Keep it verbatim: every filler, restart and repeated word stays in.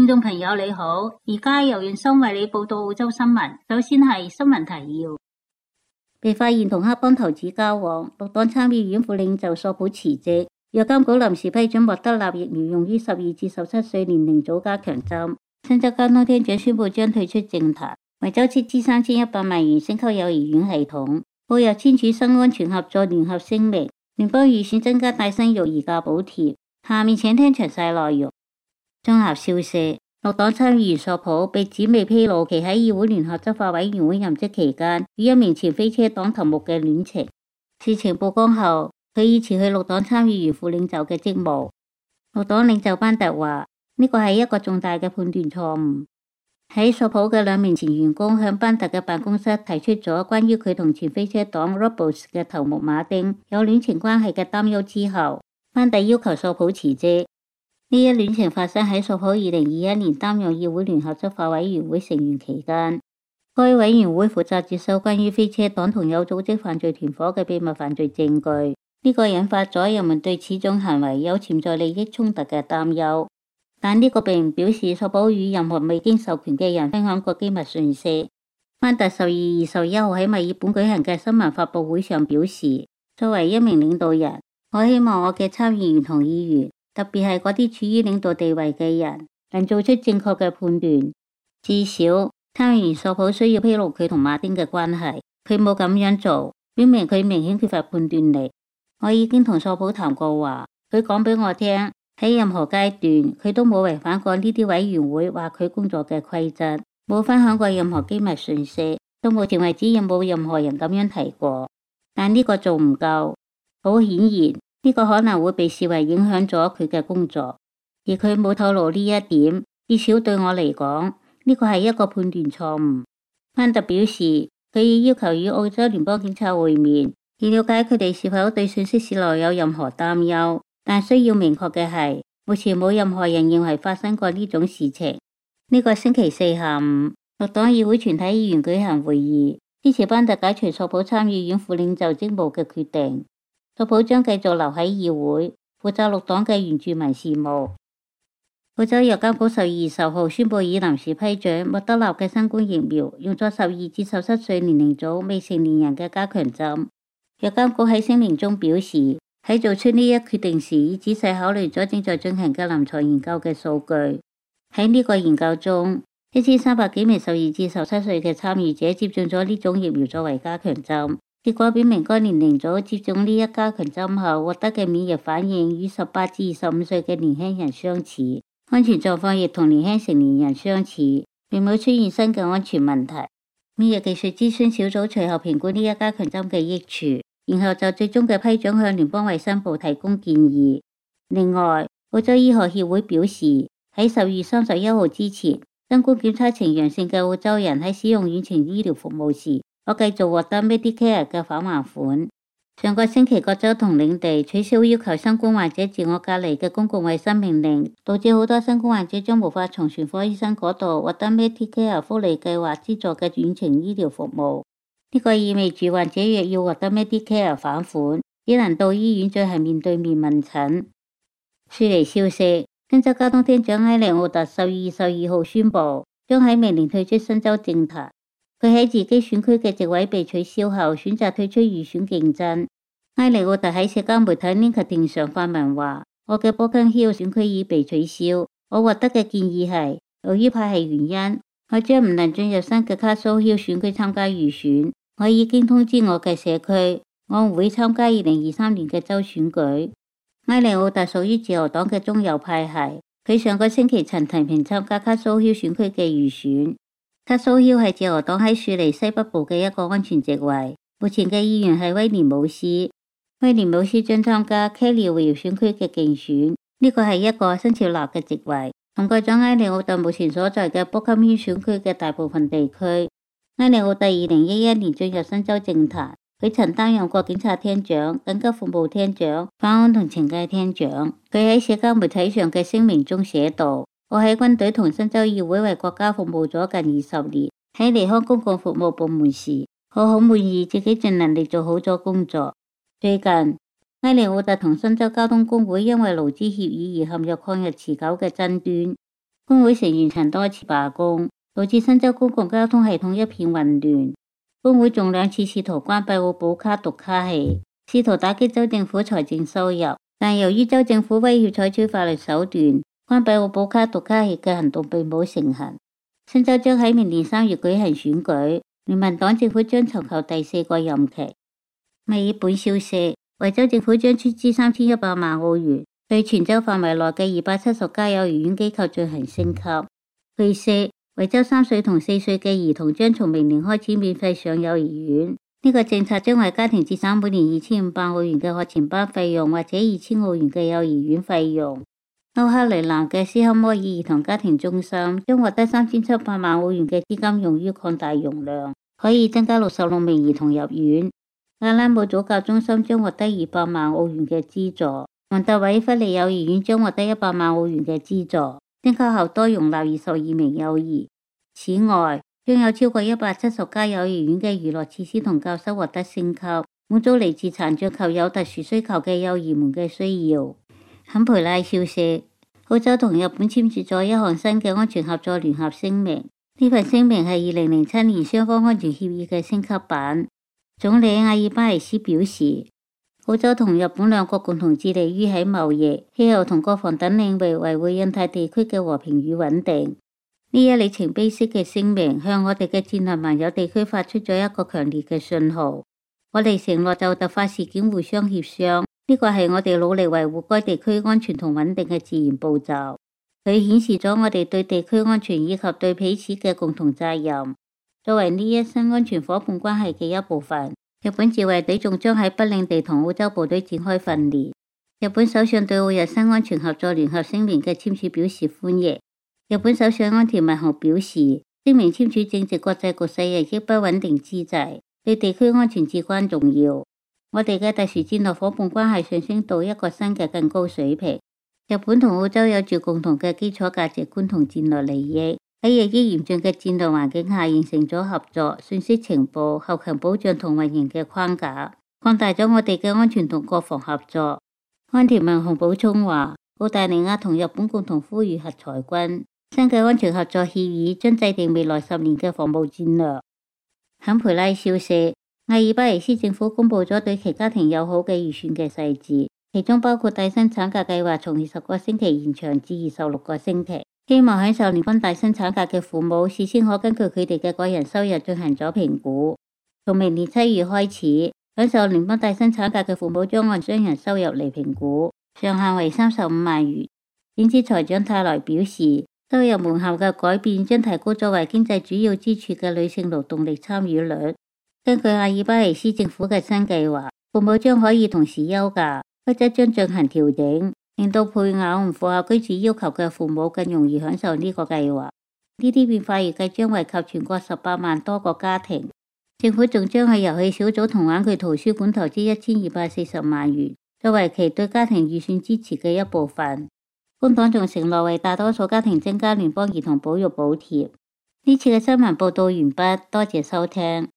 聽眾朋友你好，而家由袁生為你報道澳洲新聞。首先係新聞提要：被發現同黑幫頭子交往，綠黨參議院副領袖索普辭職。藥監局臨時批准莫德納疫苗用於十二至十七歲年齡組加強針。新州交通廳長宣布將退出政壇。維州斥資三千一百萬元升級幼兒園系統。澳又簽署新安全合作聯合聲明。聯邦預算增加帶薪育兒假補貼。下面請聽詳細內容。綜合消息，綠黨參議員索普被指未披露其喺議會聯合執法委員會任職期間與一名前飛車黨頭目嘅戀情。事情曝光後，佢已辭去綠黨參議員副領袖嘅職務。綠黨領袖班特話：呢個係一個重大嘅判斷錯誤。喺索普嘅兩名前員工向班特嘅辦公室提出咗關於佢同前飛車黨 Robles 嘅頭目馬丁有戀情關係嘅擔憂之後，班特要求索普辭職。呢一戀情發生喺索普二零二一年擔任議會聯合執法委員會成員期間，該委員會負責接收關於飛車黨同有組織犯罪團伙嘅秘密犯罪證據，呢、這個引發咗人們對此種行為有潛在利益衝突嘅擔憂。但呢個並唔表示索普與任何未經授權嘅人分享過機密信息。班特十二月二十一號喺墨爾本舉行嘅新聞發佈會上表示，作為一名領導人，我希望我嘅參議員同議員，特別係嗰啲處於領導地位嘅人，能做出正確嘅判斷。至少參議員索普需要披露佢同馬丁嘅關係，佢冇咁樣做，表明佢明顯缺乏判斷力。我已經同索普談過話，佢講俾我聽，喺任何階段佢都冇違反過呢啲委員會或佢工作嘅規則，冇分享過任何機密信息。到目前為止，亦冇任何人咁樣提過。但呢個仲唔夠，好顯然。呢個可能會被視為影響咗佢嘅工作，而佢冇透露呢一點，至少對我嚟講，呢個係一個判斷錯誤。班特表示，佢已要求與澳洲聯邦警察會面，以了解佢哋是否對信息洩漏有任何擔憂。但需要明確嘅係，目前冇任何人認為發生過呢種事情。呢個星期四下午，綠黨議會全體議員舉行會議，支持班特解除索普參議院副領袖職務嘅決定。索普將繼續留喺議會，負責綠黨嘅原住民事務。澳洲藥監局十二月十號宣布已臨時批准莫德納嘅新冠疫苗用作十二至十七歲年齡組未成年人嘅加強針。藥監局喺聲明中表示，喺做出呢一決定時，已仔細考慮咗正在進行嘅臨床研究嘅數據。喺呢個研究中，一千三百幾名十二至十七歲嘅參與者接種咗呢種疫苗作為加強針。結果表明，該年齡組接種呢一加強針後獲得嘅免疫反應與十八至二十五歲嘅年輕人相似，安全狀況亦同年輕成年人相似，並冇出現新嘅安全問題。免疫技術諮詢小組隨後評估呢一加強針嘅益處，然後就最終嘅批准向聯邦衛生部提供建議。另外，澳洲醫學協會表示，喺十月三十一號之前，新冠檢測呈陽性嘅澳洲人喺使用遠程醫療服務時，我繼續獲得 Medicare 嘅返還款。上個星期各州同領地取消要求新冠患者自我隔離嘅公共衛生命令，導致好多新冠患者將無法從全科醫生嗰度獲得 Medicare 福利計劃資助嘅遠程醫療服務。呢個意味住患者若要獲得 Medicare 返款，只能到醫院進行面對面問診。雪梨消息，新州交通廳長埃利奧特十月二十二號宣布，將喺明年退出新州政壇。佢喺自己選區嘅席位被取消後，選擇退出預選競爭。埃利奧特喺社交媒體 LinkedIn 上發文話：我嘅 Broken Hill 選區已被取消。我獲得嘅建議係，由於派系原因，我將唔能進入新嘅 Castle Hill 選區參加預選。我已經通知我嘅社區，我唔會參加二零二三年嘅州選舉。埃利奧特屬於自由黨嘅中右派系，佢上個星期曾提名參加 Castle Hill 選區嘅預選。Castle Hill 係自由黨喺雪梨西北部嘅一個安全席位，目前嘅議員係威廉姆斯。威廉姆斯將參加 Kellyville 選區嘅競選，呢個係一個新設立嘅席位，涵蓋咗埃利奧特目前所在嘅 Broken Hill 選區嘅大部分地區。埃利奧特二零一一年進入新州政壇，佢曾擔任過檢察廳長、緊急服務廳長、法安同懲戒廳長。佢喺社交媒體上嘅聲明中寫道：我喺軍隊同新州議會為國家服務咗近二十年，喺離開公共服務部門時，我好滿意自己盡能力做好咗工作。最近，埃利奧特同新州交通工會因為勞資協議而陷入曠日持久嘅爭端。 工會成員曾多次罷工，導致新州公共交通系統一片混亂。工會仲兩次試圖關閉奧寶卡讀卡器，試圖打擊州政府財政收入，但由於州政府威脅採取法律手段，關閉奧寶卡讀卡器嘅行動並冇成行。新州將喺明年三月舉行選舉，聯盟黨政府將尋求第四個任期。墨爾本消息，維州政府將出資三千一百萬澳元，對全州範圍內嘅二百七十家幼兒園機構進行升級。據悉，維州三歲同四歲嘅兒童將從明年開始免費上幼兒園。呢個政策將為家庭節省每年二千五百澳元嘅學前班費用，或者二千澳元嘅幼兒園費用。歐克雷蘭嘅斯克摩爾兒童家庭中心將獲得三千七百萬澳元嘅資金，用於擴大容量，可以增加六十六名兒童入院。阿拉姆早教中心將獲得二百萬澳元嘅資助。蒙特韋弗利幼兒園將獲得一百萬澳元嘅資助，升級後多容納二十二名幼兒。此外，將有超過一百七十家幼兒園嘅娛樂設施同教室獲得升級，滿足嚟自殘障及有特殊需求嘅幼兒們嘅需要。坎培拉消息，澳洲同日本簽署咗一項新嘅安全合作聯合聲明。呢份聲明係二零零七年雙方安全協議嘅升級版。總理阿爾巴尼斯表示，澳洲同日本兩國共同致力於喺貿易、氣候同國防等領域維護印太地區嘅和平與穩定。呢一里程碑式嘅聲明向我哋嘅戰略盟友地區發出咗一個強烈嘅信號。我哋承諾就突發事件互相協商，呢個係我哋努力維護該地區安全同穩定嘅自然步驟。佢顯示咗我哋對地區安全以及對彼此嘅共同責任。作為呢一新安全夥伴關係嘅一部分，日本自衛隊仲將喺北領地同澳洲部隊展開訓練。日本首相對澳日新安全合作聯合聲明嘅簽署表示歡迎。日本首相安田文雄表示，聲明簽署正值國際局勢日益不穩定之際，對地區安全至關重要。我哋嘅特殊戰略夥伴關係上升到一個新嘅更高水平。日本同澳洲有住共同嘅基礎價值觀同戰略利益，喺日益嚴峻嘅戰略環境下形成咗合作、信息情報、後勤保障同運營嘅框架，擴大咗我哋嘅安全同國防合作。安田文雄補充話，澳大利亞同日本共同呼籲核裁軍。新嘅安全合作協議將制定未來十年嘅防務戰略。坎培拉消息，阿爾巴尼斯政府公布咗對其家庭友好嘅預算嘅細節，其中包括帶薪產假計劃從二十個星期延長至二十六個星期，希望享受年均帶薪產假嘅父母事先可根據佢哋嘅個人收入進行咗評估。從明年七月開始，享受年均帶薪產假嘅父母將按雙人收入嚟評估，上限為三十五萬元。點知財長泰萊表示，收入門檻嘅改變將提高作為經濟主要支柱嘅女性勞動力參與率。根據阿爾巴尼斯政府嘅新計劃，父母將可以同時休假，規則將進行調整，令到配偶唔符合居住要求嘅父母更容易享受呢個計劃。呢啲變化預計將惠及全國十八萬多個家庭。政府仲將喺遊戲小組同玩具圖書館投資一千二百四十萬元，作為其對家庭預算支持嘅一部分。工黨仲承諾為大多數家庭增加聯邦兒童保育補貼。呢次嘅新聞報道完畢，多謝收聽。